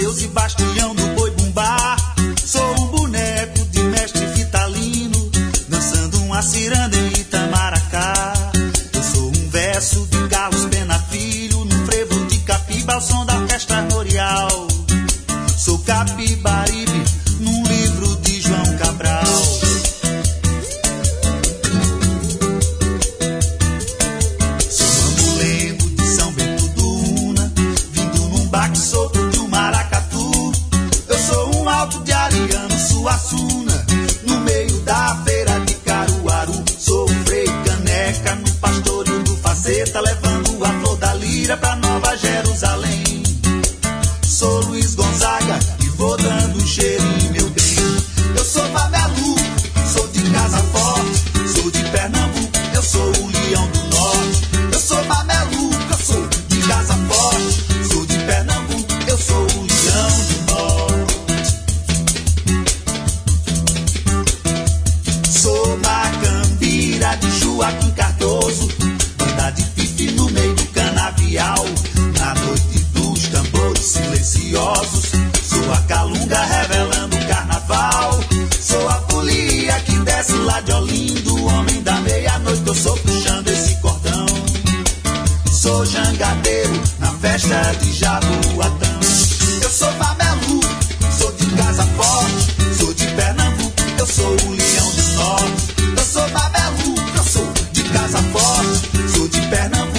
Deus e bastião do boi bumbá. Sou um boneco de mestre Vitalino, dançando uma ciranda em Itamaracá. Eu sou um verso de Carlos Pena Filho, num frevo de Capiba ao som da festa armorial. Sou Capibaribe, num livro de João Cabral. Sou mamulengo de São Bento do Una, vindo num baque solto de um maracatu. Eu sou um alto de Ariano Suassuna, no meio da feira de Caruaru. Sou Frei Caneca, no pastorio do Faceta, levando a flor da lira pra Nova Jerusalém. Sou Luiz Gonzaga e vou dando um cheirinho, meu bem. Eu sou mameluco, sou de casa forte, sou de Pernambuco, eu sou o leão do norte. Eu sou mameluco, eu sou de casa forte, sou de Pernambuco, eu sou o leão do norte. Sou Macambira de Joaquim Cardoso, banda de pife no meio do canavial. Na noite dos tambores silenciosos, sou a calunga revelando o carnaval. Sou a folia que desce lá de Olinda, o homem da meia-noite, eu sou puxando esse cordão. Sou jangadeiro na festa de Jaboatão. Eu sou mameluco, sou de casa forte, sou de Pernambuco, eu sou o leão do norte. Eu sou mameluco, eu sou de casa forte, sou de Pernambuco,